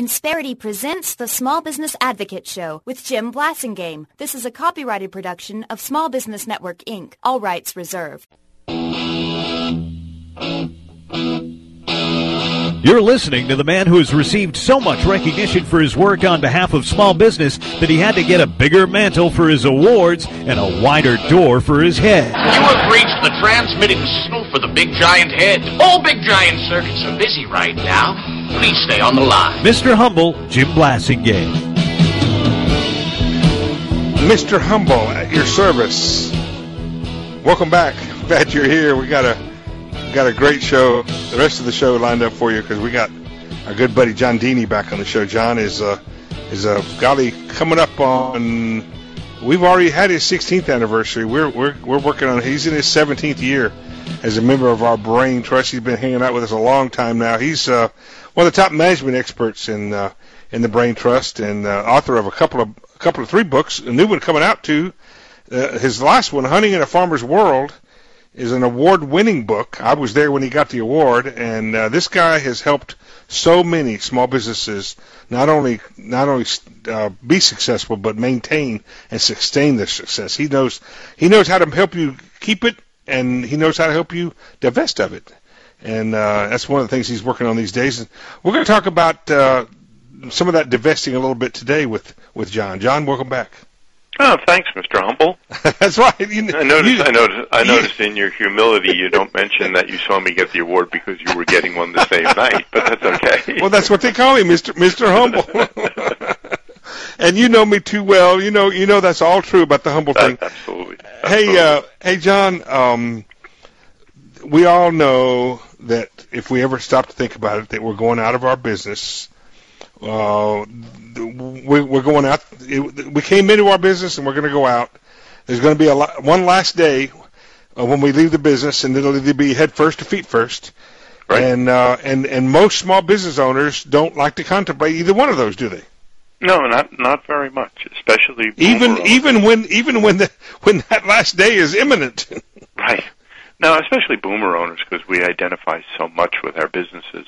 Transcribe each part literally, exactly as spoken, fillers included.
Insperity presents the Small Business Advocate Show with Jim Blasingame. This is a copyrighted production of Small Business Network, Incorporated. All rights reserved. You're listening to the man who has received so much recognition for his work on behalf of small business that he had to get a bigger mantle for his awards and a wider door for his head. You have reached the transmitting signal for the Big Giant Head. All Big Giant circuits are busy right now. Please stay on the line. Mister Humble, Jim Blasingame. Mister Humble, at your service. Welcome back. Glad you're here. We got a got a great show. The rest of the show lined up for you because we got our good buddy John Deeney back on the show. John is uh, is uh, golly coming up on. We've already had his sixteenth anniversary. We're we're we're working on. He's in his seventeenth year as a member of our Brain Trust. He's been hanging out with us a long time now. He's uh, one of the top management experts in uh, in the Brain Trust and uh, author of a couple of a couple of three books. A new one coming out too. Uh, his last one, Hunting in a Farmer's World, is an award-winning book. I was there when he got the award, and uh, this guy has helped so many small businesses not only not only uh, be successful but maintain and sustain their success. He knows he knows how to help you keep it, and he knows how to help you divest of it. And uh, that's one of the things he's working on these days. And we're going to talk about uh, some of that divesting a little bit today with, with John. John, welcome back. Oh, thanks, Mister Humble. That's right. You, I noticed. You, I noticed. I noticed in your humility, you don't mention that you saw me get the award because you were getting one the same night. But that's okay. Well, that's what they call me, Mister Mister Humble. And you know me too well. You know. You know that's all true about the humble thing. Absolutely. Hey, Absolutely. uh, hey, John. Um, we all know that if we ever stop to think about it, that we're going out of our business. Uh, we're going out. We came into our business, and we're going to go out. There's going to be a one last day uh, when we leave the business, and it'll either be head first or feet first. Right. And uh, and and most small business owners don't like to contemplate either one of those, do they? No, not not very much, especially even even when even when the when that last day is imminent. Right. No, especially boomer owners, because we identify so much with our businesses.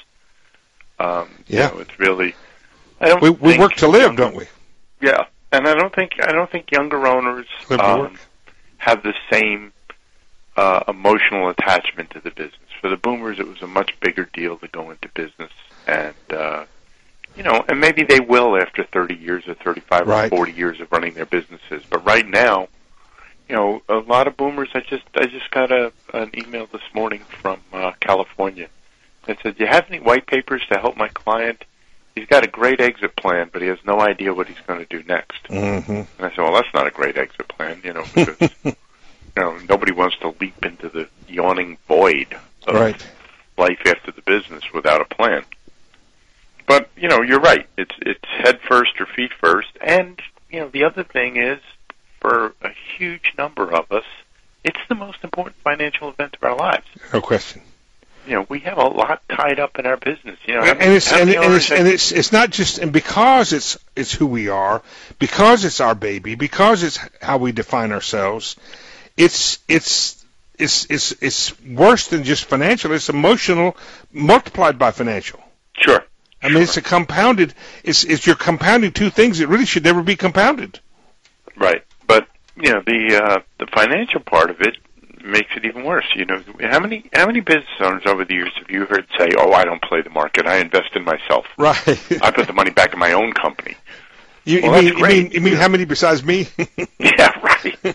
Um, yeah, you know, it's really. I don't we we work to live, younger, don't we? Yeah, and I don't think I don't think younger owners um, have the same uh, emotional attachment to the business. For the boomers, it was a much bigger deal to go into business, and uh, you know, and maybe they will after thirty years or thirty-five right. or forty years of running their businesses. But right now, you know, a lot of boomers. I just I just got a an email this morning from uh, California that said, "Do you have any white papers to help my client? He's got a great exit plan, but he has no idea what he's going to do next." Mm-hmm. And I said, "Well, that's not a great exit plan, you know, because you know nobody wants to leap into the yawning void of right. life after the business without a plan." But you know, you're right. It's it's head first or feet first, and you know the other thing is, for a huge number of us, it's the most important financial event of our lives. No question. You know, we have a lot tied up in our business. You know, and many, it's and, and it's and it's it's not just and because it's it's who we are, because it's our baby, because it's how we define ourselves. It's it's it's it's it's worse than just financial. It's emotional multiplied by financial. Sure. I mean, sure. it's a compounded. It's it's you're compounding two things that really should never be compounded. Right, but you know the uh, the financial part of it makes it even worse. You know, how many how many business owners over the years have you heard say, "Oh, I don't play the market. I invest in myself. Right. I put the money back in my own company." You, well, you, mean, you mean you mean how many besides me? Yeah, right.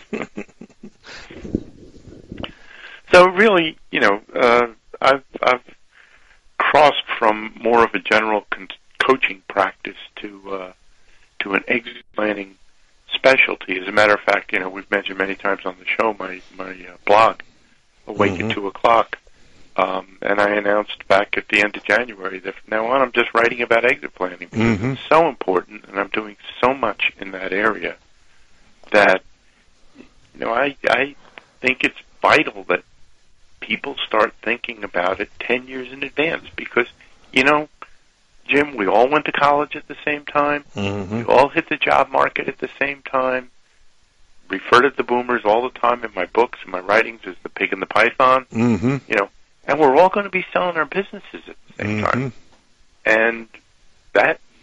So really, you know, uh, I've I've crossed from more of a general con- coaching practice to uh, to an exit planning specialty. As a matter of fact, you know, we've mentioned many times on the show my my uh, blog, Awake mm-hmm. at Two O'clock, um, and I announced back at the end of January that from now on I'm just writing about exit planning because mm-hmm. it's so important, and I'm doing so much in that area that you know I I think it's vital that people start thinking about it ten years in advance because you know. Jim, we all went to college at the same time. Mm-hmm. We all hit the job market at the same time. Refer to the boomers all the time in my books and my writings as the pig and the python. Mm-hmm. You know, and we're all going to be selling our businesses at the same mm-hmm. time. And that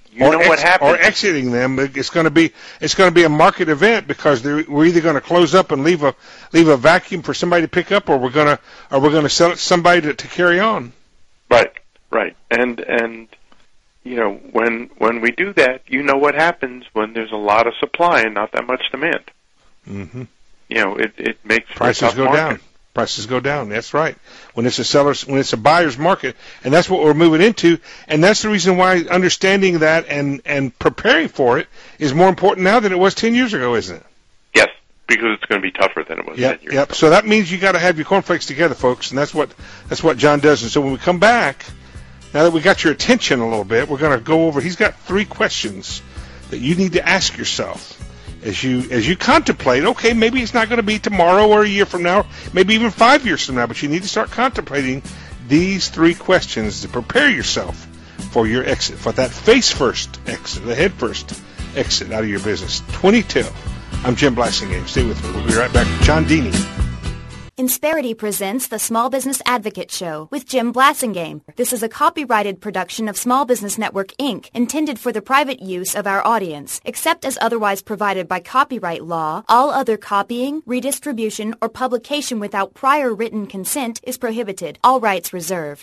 you or know ex- what happens. Or exiting them. It's going to be it's going to be a market event because we're either going to close up and leave a leave a vacuum for somebody to pick up, or we're going to or we're going to sell it to somebody to, to carry on. Right, right, and and you know when when we do that, you know what happens when there's a lot of supply and not that much demand. Mm-hmm. You know, it it makes prices go market. down. Prices go down. That's right. When it's a seller's, when it's a buyer's market, and that's what we're moving into, and that's the reason why understanding that and and preparing for it is more important now than it was ten years ago, isn't it? Yes, because it's going to be tougher than it was yep, ten years yep. ago. So that means you got to have your cornflakes together, folks, and that's what that's what John does. And so when we come back, now that we got your attention a little bit, we're going to go over. He's got three questions that you need to ask yourself. As you as you contemplate, okay, maybe it's not going to be tomorrow or a year from now, maybe even five years from now, but you need to start contemplating these three questions to prepare yourself for your exit, for that face-first exit, the head-first exit out of your business. twenty-two. I'm Jim Blasingame. Stay with me. We'll be right back with John Deeney. Insperity presents the Small Business Advocate Show with Jim Blasingame. This is a copyrighted production of Small Business Network, Incorporated, intended for the private use of our audience. Except as otherwise provided by copyright law, all other copying, redistribution, or publication without prior written consent is prohibited. All rights reserved.